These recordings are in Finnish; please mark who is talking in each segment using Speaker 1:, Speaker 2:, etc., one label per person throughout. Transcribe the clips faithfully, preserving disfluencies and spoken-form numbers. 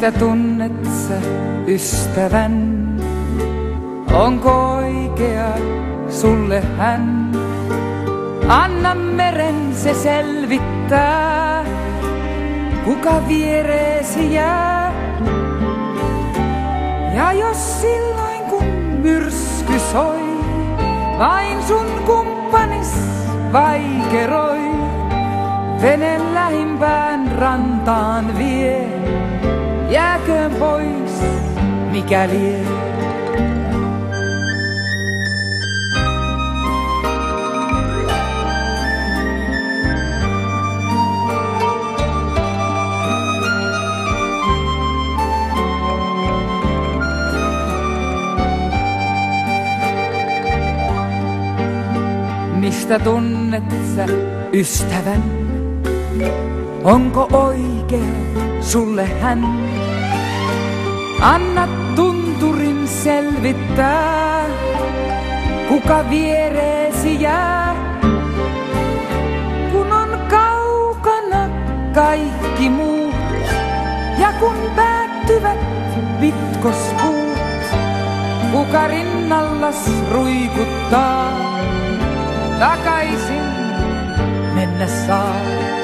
Speaker 1: Mistä tunnet sä ystävän? Onko oikea sulle hän? Anna meren se selvittää, kuka viereesi jää. Ja jos silloin kun myrsky soi, vain sun kumppanis vaikeroi, vene lähimpään rantaan vie, jääköön pois mikä lie. Mistä tunnet sä ystävän? Onko oikea sulle hän? Anna tunturin selvittää, kuka viereesi jää. Kun on kaukana kaikki muut ja kun päättyvät pitkospuut, kuka rinnallas ruikuttaa, takaisin mennä saa.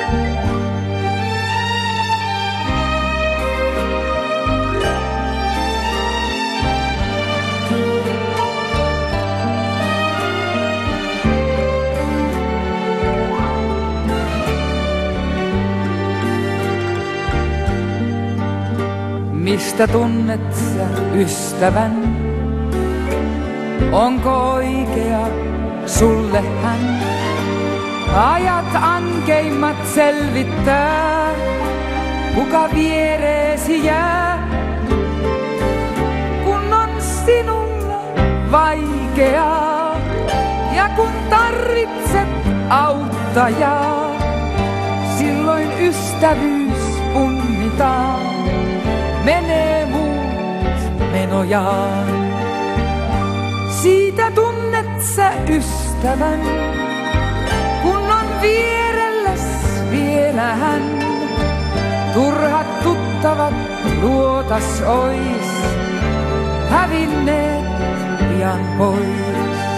Speaker 1: Mistä tunnet sä ystävän? Onko oikea sulle hän? Ajat ankeimmat selvittää, kuka viereesi jää. Kun on sinulla vaikeaa ja kun tarvitset auttajaa, silloin ystävyys punnitaan, menee muut menojaan. Siitä tunnet sä ystävän, kun on vierelläs vielä hän. Turhat tuttavat luotas ois, hävinneet pian pois.